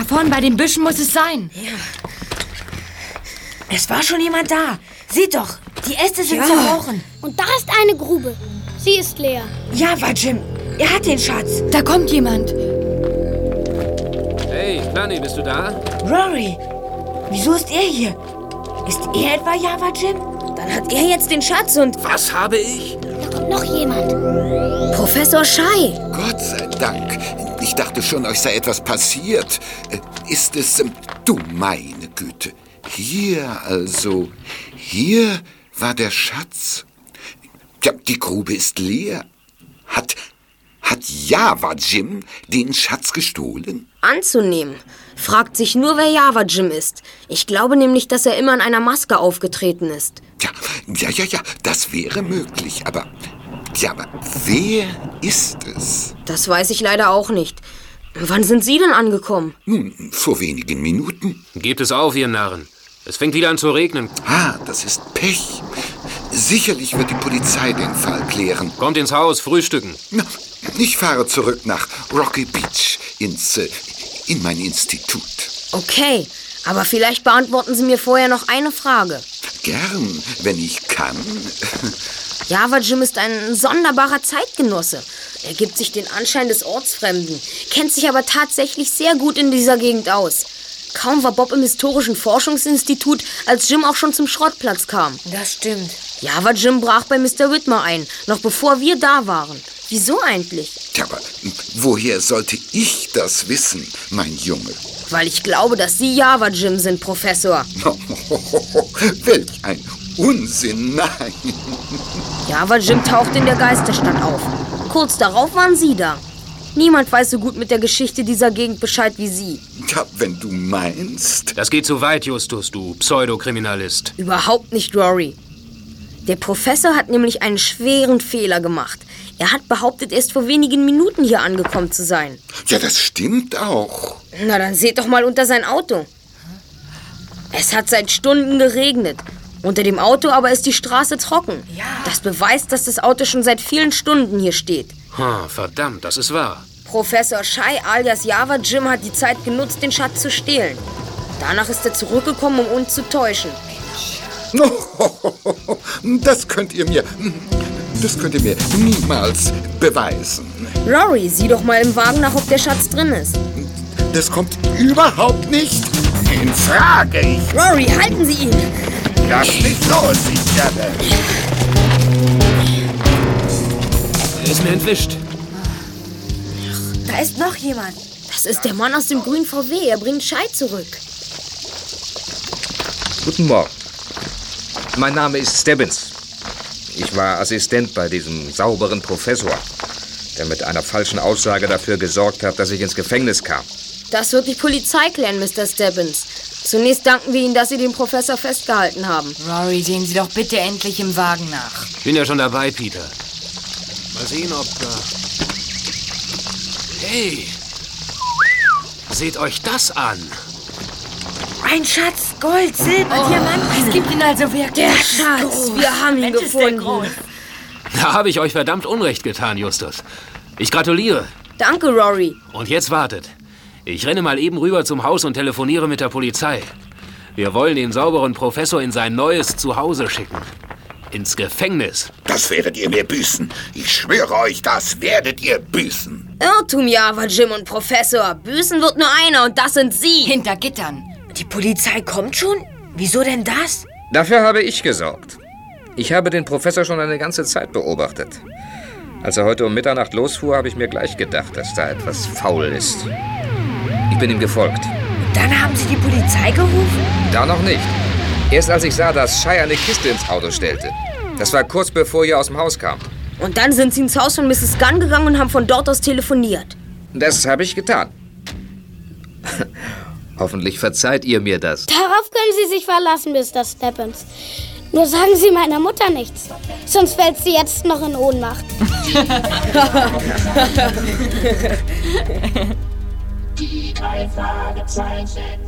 Da vorne bei den Büschen muss es sein. Ja. Es war schon jemand da. Seht doch, die Äste sind zerbrochen. Und da ist eine Grube. Sie ist leer. Java Jim, er hat den Schatz. Da kommt jemand. Hey, Planny, bist du da? Rory, wieso ist er hier? Ist er etwa Java Jim? Dann hat er jetzt den Schatz und... Was habe ich? Da kommt noch jemand. Professor Schei. Gott sei Dank. Ich dachte schon, euch sei etwas passiert. Ist es... Du meine Güte. Hier also. Hier war der Schatz. Ja, die Grube ist leer. Hat Java Jim den Schatz gestohlen? Anzunehmen. Fragt sich nur, wer Java Jim ist. Ich glaube nämlich, dass er immer in einer Maske aufgetreten ist. Ja, das wäre möglich. Aber wer ist es? Das weiß ich leider auch nicht. Wann sind Sie denn angekommen? Nun, vor wenigen Minuten. Gebt es auf, ihr Narren. Es fängt wieder an zu regnen. Das ist Pech. Sicherlich wird die Polizei den Fall klären. Kommt ins Haus, frühstücken. Na, ich fahre zurück nach Rocky Beach in mein Institut. Okay, aber vielleicht beantworten Sie mir vorher noch eine Frage. Gern, wenn ich kann. Java Jim ist ein sonderbarer Zeitgenosse. Er gibt sich den Anschein des Ortsfremden, kennt sich aber tatsächlich sehr gut in dieser Gegend aus. Kaum war Bob im Historischen Forschungsinstitut, als Jim auch schon zum Schrottplatz kam. Das stimmt. Java Jim brach bei Mr. Whitmer ein, noch bevor wir da waren. Wieso eigentlich? Tja, aber woher sollte ich das wissen, mein Junge? Weil ich glaube, dass Sie Java Jim sind, Professor. Welch ein Unsinn, nein. Java Jim tauchte in der Geisterstadt auf. Kurz darauf waren Sie da. Niemand weiß so gut mit der Geschichte dieser Gegend Bescheid wie Sie. Ja, wenn du meinst. Das geht zu weit, Justus, du Pseudokriminalist. Überhaupt nicht, Rory. Der Professor hat nämlich einen schweren Fehler gemacht. Er hat behauptet, erst vor wenigen Minuten hier angekommen zu sein. Ja, das stimmt auch. Na, dann seht doch mal unter sein Auto. Es hat seit Stunden geregnet. Unter dem Auto aber ist die Straße trocken. Ja. Das beweist, dass das Auto schon seit vielen Stunden hier steht. Verdammt, das ist wahr. Professor Schei alias Java Jim hat die Zeit genutzt, den Schatz zu stehlen. Danach ist er zurückgekommen, um uns zu täuschen. Das könnt ihr mir niemals beweisen. Rory, sieh doch mal im Wagen nach, ob der Schatz drin ist. Das kommt überhaupt nicht in Frage. Rory, halten Sie ihn! Lass mich los, ich werde. Er ist mir entwischt. Da ist noch jemand. Das ist der Mann aus dem grünen VW. Er bringt Schei zurück. Guten Morgen. Mein Name ist Stebbins. Ich war Assistent bei diesem sauberen Professor, der mit einer falschen Aussage dafür gesorgt hat, dass ich ins Gefängnis kam. Das wird die Polizei klären, Mr. Stebbins. Zunächst danken wir Ihnen, dass Sie den Professor festgehalten haben. Rory, sehen Sie doch bitte endlich im Wagen nach. Ich bin ja schon dabei, Peter. Mal sehen, ob da... Hey! Seht euch das an! Ein Schatz, Gold, Silber, Diamanten. Es gibt ihn also wirklich. Der Schatz, wir haben ihn Mensch, ist der gefunden. groß. Da habe ich euch verdammt Unrecht getan, Justus. Ich gratuliere. Danke, Rory. Und jetzt wartet. Ich renne mal eben rüber zum Haus und telefoniere mit der Polizei. Wir wollen den sauberen Professor in sein neues Zuhause schicken. Ins Gefängnis. Das werdet ihr mir büßen. Ich schwöre euch, das werdet ihr büßen. Irrtum, Java Jim und Professor. Büßen wird nur einer und das sind Sie. Hinter Gittern. Die Polizei kommt schon? Wieso denn das? Dafür habe ich gesorgt. Ich habe den Professor schon eine ganze Zeit beobachtet. Als er heute um Mitternacht losfuhr, habe ich mir gleich gedacht, dass da etwas faul ist. Ich bin ihm gefolgt. Dann haben Sie die Polizei gerufen? Da noch nicht. Erst als ich sah, dass Schei eine Kiste ins Auto stellte. Das war kurz bevor ihr aus dem Haus kam. Und dann sind Sie ins Haus von Mrs. Gunn gegangen und haben von dort aus telefoniert. Das habe ich getan. Hoffentlich verzeiht ihr mir das. Darauf können Sie sich verlassen, Mr. Stebbins. Nur sagen Sie meiner Mutter nichts. Sonst fällt sie jetzt noch in Ohnmacht. Die 3 Fragezeichen.